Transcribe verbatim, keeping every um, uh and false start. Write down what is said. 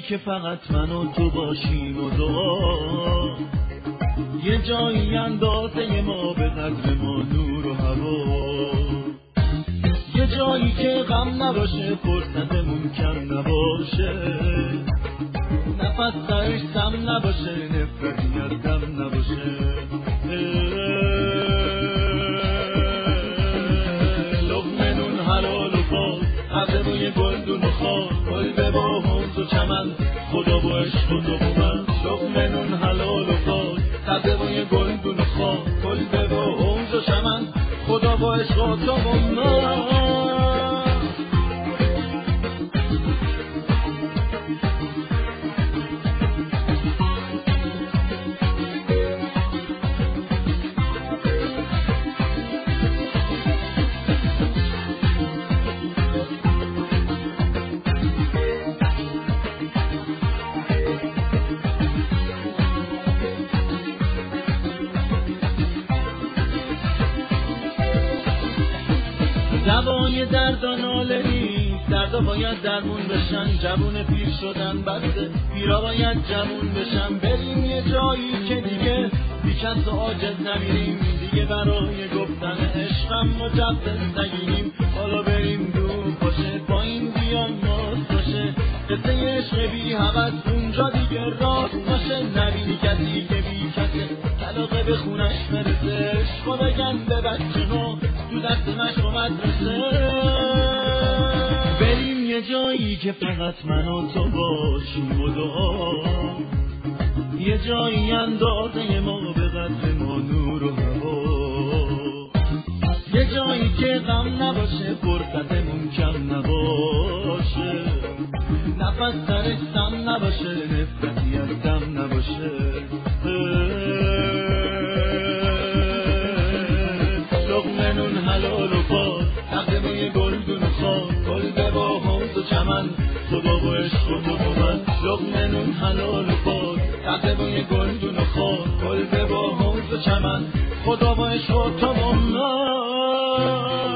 که فقط من و تو باشیم و دعا، یه جایی اندازه ما به قدر ما نور و هوا، یه جایی که غم نباشه فرصتمون کم نباشه، نفس سرش سم نباشه نفرتی از دم نباشه. لقمه نون حلال و پاک، عبده بوی گلدون و خاک، کلبه با حوض و چمن، خدا با عشق و تو و من. لقمه نون حلال و پاک، عبده بوی گلدون و خاک، کلبه با حوض و چمن، خدا با عشق و تو و من. دوای درد و ناله نیست، دردا باید درمون بشن، جوون پیر شدن بسته، پیرا باید جوون بشن. بریم یه جایی که دیگه بیکس و عاجز نمیریم، دیگه برای گفتن عشقم مجبز نگیریم. حالا بریم دور باشه با این بیان ماست باشه، قصه عشق بی حوض اونجا دیگه راست باشه. نبینی کسی که بی کسه علاقه به خونش برسه، عشقو بگن به بچه ها تو دست مشق و مدرسه. بریم یه جایی که فقط من و تو باشیم و دعا، یه جایی اندازه ما به قدر ما نور و هوا، یه جایی که غم نباشه فرصتمون کم نباشه، نفس سرش سم نباشه نفرتی از دم نباشه. لقمه نون حلال و پاک، عقده بوی گلدون و خاک، کلبه با حوض و چمن، خدا با عشق و تو و من. لقمه نون حلال و پاک، عقده بوی گلدون و خاک، کلبه با حوض و چمن، خدا با عشق و تو و من.